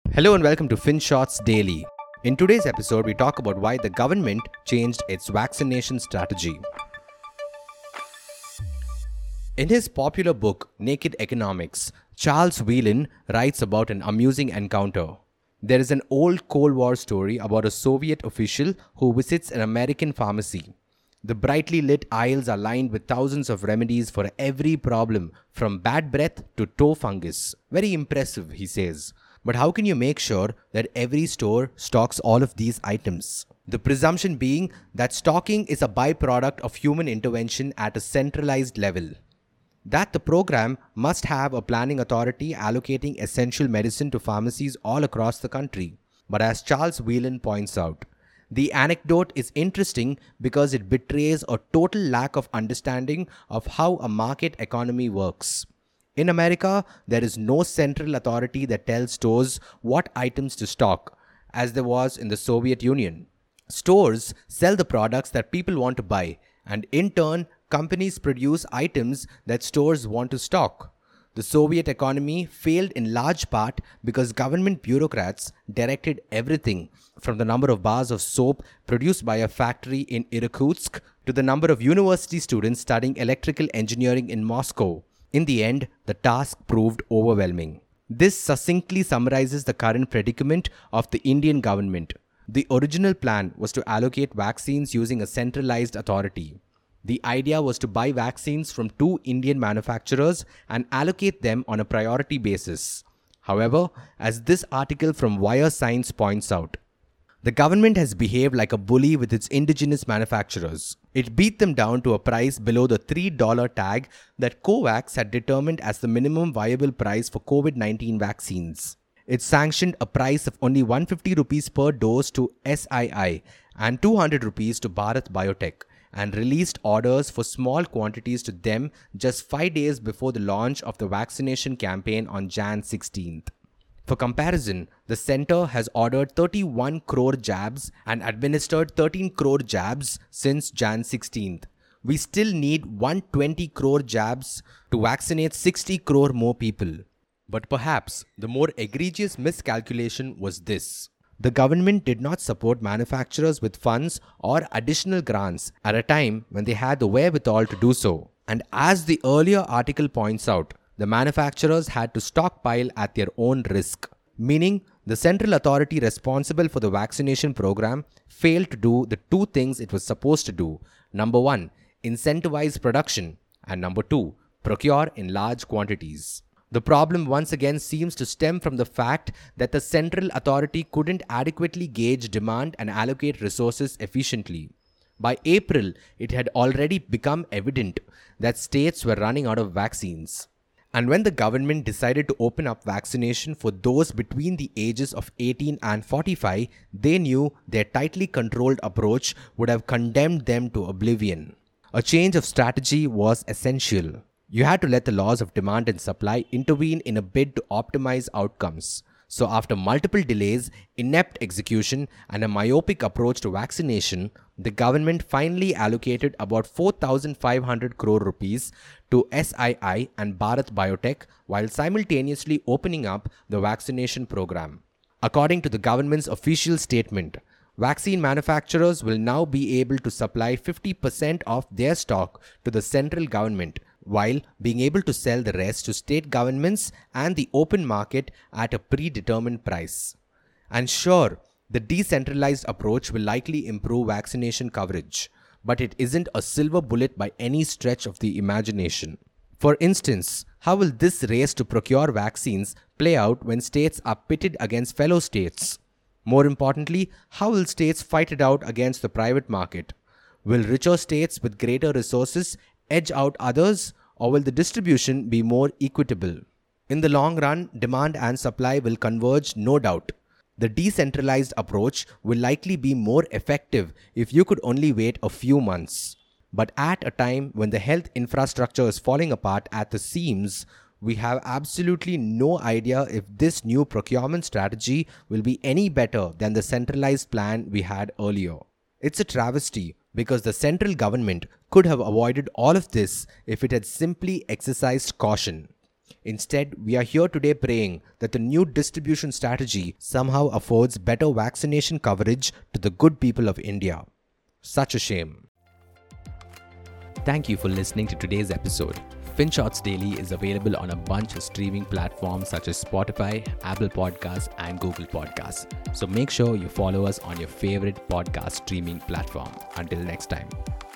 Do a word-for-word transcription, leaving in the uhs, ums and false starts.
Hello and welcome to FinShots Daily. In today's episode, we talk about why the government changed its vaccination strategy. In his popular book, Naked Economics, Charles Whelan writes about an amusing encounter. There is an old Cold War story about a Soviet official who visits an American pharmacy. The brightly lit aisles are lined with thousands of remedies for every problem, from bad breath to toe fungus. Very impressive, he says. But how can you make sure that every store stocks all of these items? The presumption being that stocking is a byproduct of human intervention at a centralized level. That the program must have a planning authority allocating essential medicine to pharmacies all across the country. But as Charles Whelan points out, the anecdote is interesting because it betrays a total lack of understanding of how a market economy works. In America, there is no central authority that tells stores what items to stock, as there was in the Soviet Union. Stores sell the products that people want to buy, and in turn, companies produce items that stores want to stock. The Soviet economy failed in large part because government bureaucrats directed everything, from the number of bars of soap produced by a factory in Irkutsk to the number of university students studying electrical engineering in Moscow. In the end, the task proved overwhelming. This succinctly summarizes the current predicament of the Indian government. The original plan was to allocate vaccines using a centralized authority. The idea was to buy vaccines from two Indian manufacturers and allocate them on a priority basis. However, as this article from Wire Science points out, the government has behaved like a bully with its indigenous manufacturers. It beat them down to a price below the three dollars tag that COVAX had determined as the minimum viable price for COVID nineteen vaccines. It sanctioned a price of only one hundred fifty rupees per dose to S I I and two hundred rupees to Bharat Biotech, and released orders for small quantities to them just five days before the launch of the vaccination campaign on January sixteenth. For comparison, the center has ordered thirty-one crore jabs and administered thirteen crore jabs since January sixteenth. We still need one hundred twenty crore jabs to vaccinate sixty crore more people. But perhaps the more egregious miscalculation was this. The government did not support manufacturers with funds or additional grants at a time when they had the wherewithal to do so. And as the earlier article points out, the manufacturers had to stockpile at their own risk, meaning the central authority responsible for the vaccination program failed to do the two things it was supposed to do. Number one, incentivize production, and number two, procure in large quantities. The problem once again seems to stem from the fact that the central authority couldn't adequately gauge demand and allocate resources efficiently. By April, it had already become evident that states were running out of vaccines. And when the government decided to open up vaccination for those between the ages of eighteen and forty-five, they knew their tightly controlled approach would have condemned them to oblivion. A change of strategy was essential. You had to let the laws of demand and supply intervene in a bid to optimize outcomes. So after multiple delays, inept execution, and a myopic approach to vaccination, the government finally allocated about four thousand five hundred crore rupees to S I I and Bharat Biotech while simultaneously opening up the vaccination program. According to the government's official statement, vaccine manufacturers will now be able to supply fifty percent of their stock to the central government, while being able to sell the rest to state governments and the open market at a predetermined price. And sure, the decentralized approach will likely improve vaccination coverage, but it isn't a silver bullet by any stretch of the imagination. For instance, how will this race to procure vaccines play out when states are pitted against fellow states? More importantly, how will states fight it out against the private market? Will richer states with greater resources edge out others, or will the distribution be more equitable? In the long run, demand and supply will converge, no doubt. The decentralized approach will likely be more effective if you could only wait a few months. But at a time when the health infrastructure is falling apart at the seams, we have absolutely no idea if this new procurement strategy will be any better than the centralized plan we had earlier. It's a travesty because the central government could have avoided all of this if it had simply exercised caution. Instead, we are here today praying that the new distribution strategy somehow affords better vaccination coverage to the good people of India. Such a shame. Thank you for listening to today's episode. FinShots Daily is available on a bunch of streaming platforms such as Spotify, Apple Podcasts, and Google Podcasts. So make sure you follow us on your favorite podcast streaming platform. Until next time.